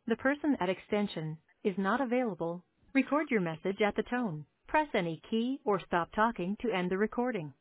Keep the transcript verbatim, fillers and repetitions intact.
The person at extension is not available. Record your message at the tone. Press any key or stop talking to end the recording.